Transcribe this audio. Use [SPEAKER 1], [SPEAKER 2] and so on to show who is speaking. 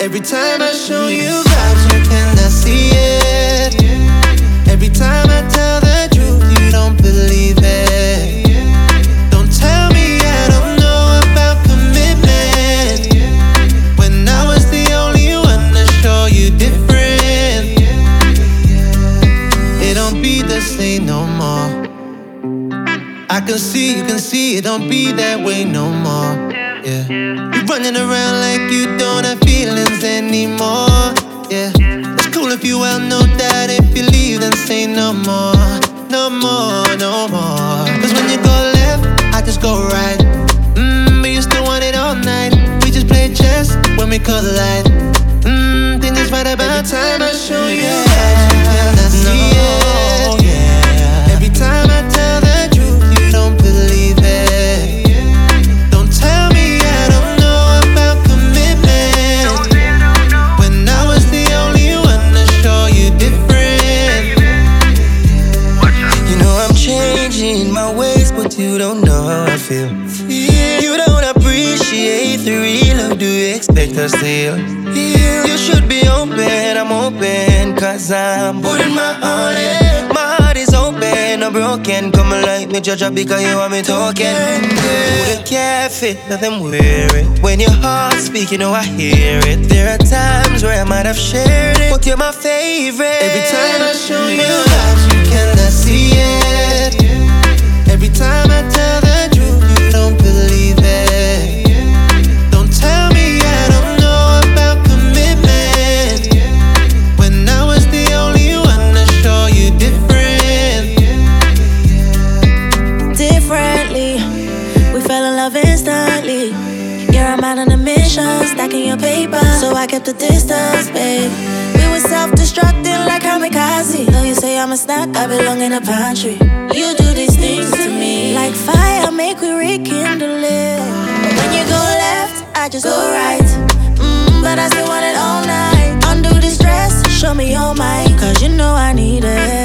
[SPEAKER 1] Every time I show you vibes, you cannot see it. Every time I tell the truth, you don't believe it. Don't tell me I don't know about commitment, when I was the only one to show you different. It don't be the same no more. I can see, you can see, it don't be that way no more. Yeah, you're running around like you don't have feelings anymore. Yeah, it's cool if you well, no doubt. If you leave, then say no more, no more, no more. Cause when you go left, I just go right. But you still want it all night. We just play chess when we collide. Think it's right about time I show you that you cannot see it. Every time I tell the truth, you don't believe it. Don't tell me I don't know about commitment, when I was the only one to show you different.
[SPEAKER 2] You know I'm changing my ways, but you don't know how I feel. You don't appreciate the real, or do you expect us to heal? You should be open, I'm open, cause I'm putting my all in. My heart is open, no broken. Come like me, judge up because you want me talking. Wouldn't care if it, nothing wear it. When your heart speak, you know I hear it. There are times where I might have shared it, but you're my favorite.
[SPEAKER 1] Every time I show you vibes, you cannot see it. Every time I tell the truth, you don't believe it. Don't tell me I don't know about commitment, when I was the only one to show you different.
[SPEAKER 3] Differently, we fell in love instantly. You're a man on a mission, stacking your paper, so I kept the distance, babe. We were self-destructing like kamikaze. Though you say I'm a snack, I belong in a pantry. You do these things to me, like fire, make we rekindle it. But when you go left, I just go right. But I still want it all night. Undo the stress, show me your mind, cause you know I need it.